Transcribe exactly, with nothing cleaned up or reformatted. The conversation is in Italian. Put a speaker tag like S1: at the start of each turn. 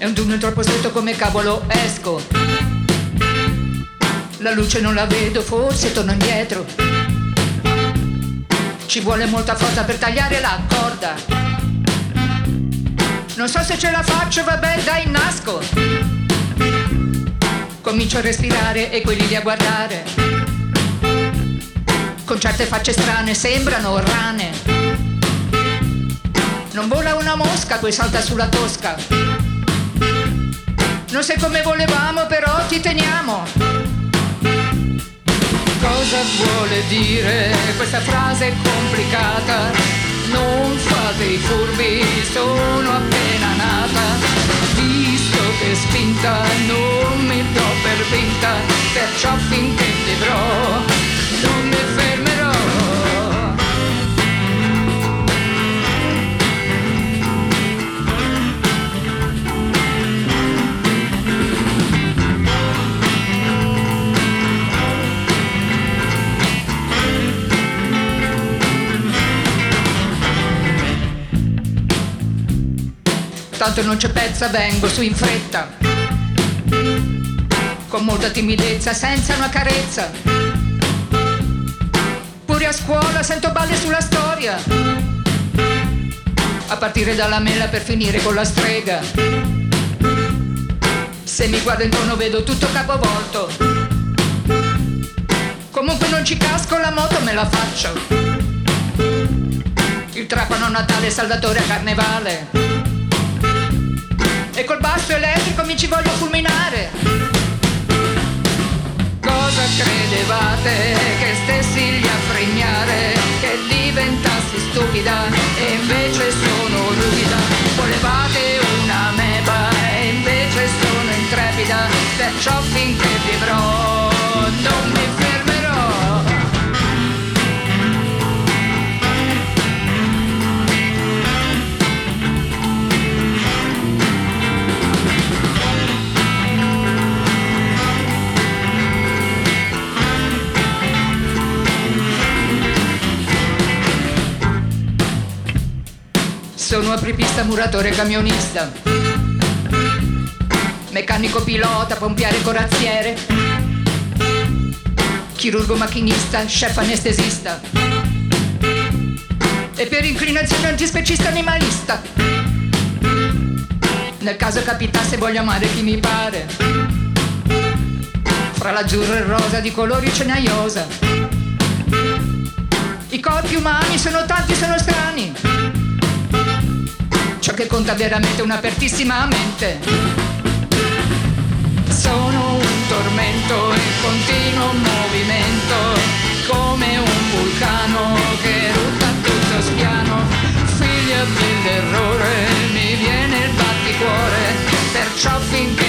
S1: È un tunnel troppo stretto, come cavolo esco? La luce non la vedo, forse torno indietro. Ci vuole molta forza per tagliare la corda. Non so se ce la faccio, vabbè dai, nasco. Comincio a respirare e quelli lì a guardare. Con certe facce strane, sembrano rane. Non vola una mosca, poi salta sulla tosca. Non sei come volevamo, però ti teniamo. Cosa vuole dire questa frase complicata? Non fate i furbi, sono appena nata. Visto che spinta non mi do per vinta, perciò finché vivrò non mi fermerò. Tanto non c'è pezza, vengo su in fretta, con molta timidezza, senza una carezza. Pure a scuola sento balle sulla storia, a partire dalla mela per finire con la strega. Se mi guardo intorno vedo tutto capovolto. Comunque non ci casco, la moto me la faccio. Il trapano a Natale, Salvatore a Carnevale. E col basso elettrico mi ci voglio fulminare. Cosa credevate che stessi lì a frignare, che diventassi stupida e invece sono ruvida? Volevate una meba e invece sono intrepida, perciò finché vivrò non mi fermerò. Sono apripista, muratore, camionista, meccanico pilota, pompiere, corazziere, chirurgo, macchinista, chef anestesista e per inclinazione antispecista animalista. Nel caso capitasse voglio amare chi mi pare, fra l'azzurro e il rosa di colori cenaiosa. I corpi umani sono tanti, sono strani. Ciò che conta veramente è un'apertissima mente. Sono un tormento in continuo movimento, come un vulcano che rutta tutto spiano. Figlia dell'errore mi viene il batticuore, perciò finché